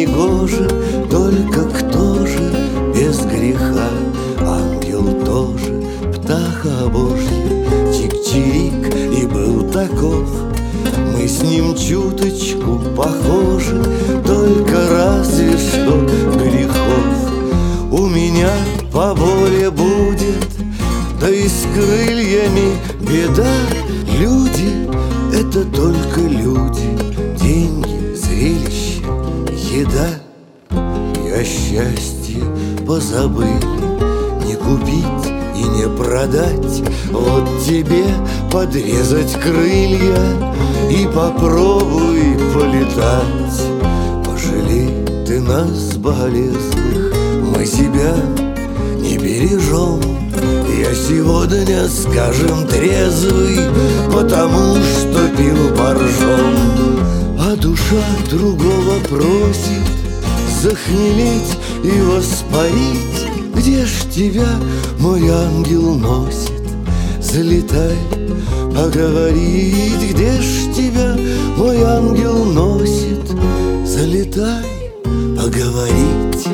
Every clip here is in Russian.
негоже, только кто же без греха? Ангел тоже, птаха Божья, чик-чирик и был таков. Мы с ним чуточку похожи, только разве что грехов. У меня поболее будет, да и с крыльями беда. Люди — это только люди, деньги, зрелище, еда. Я счастье позабыли, не купить и не продать. Вот тебе подрезать крылья и попробуй полетать. Пожалей ты нас, болезных, мы себя не бережем. Я сегодня, скажем, трезвый, потому что пил боржом. А душа другого просит захмелеть и воспарить. Где ж тебя мой ангел носит? Залетай, поговорить. Где ж тебя мой ангел носит? Залетай, поговорить.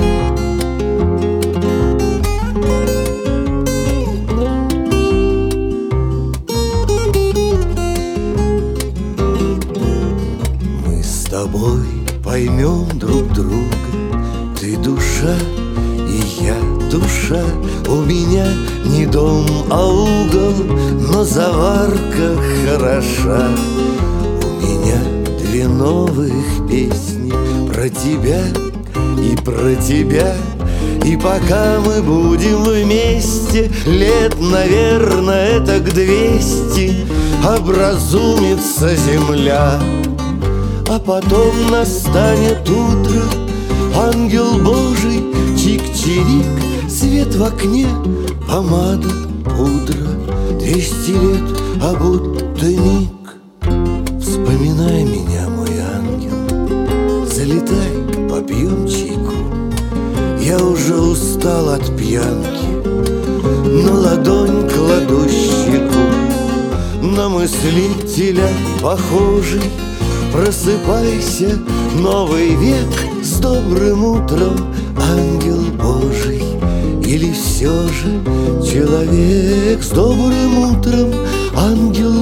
Мы с тобой поймем друг друга. Ты душа, и я душа. У меня не дом, а угол, но заварка хороша. У меня две новых песни про тебя и про тебя. И пока мы будем вместе, лет, наверное, это к 200, образумится земля. А потом настанет утро, ангел Божий, чик-чирик, свет в окне, помада, пудра. 200 лет, а будто миг. Вспоминай меня, мой ангел, залетай, попьем чайку. Я уже устал от пьянки, на ладонь кладу щеку. На мыслителя похожий, просыпайся, новый век, с добрым утром, ангел Божий. Или все же человек с добрым утром, ангел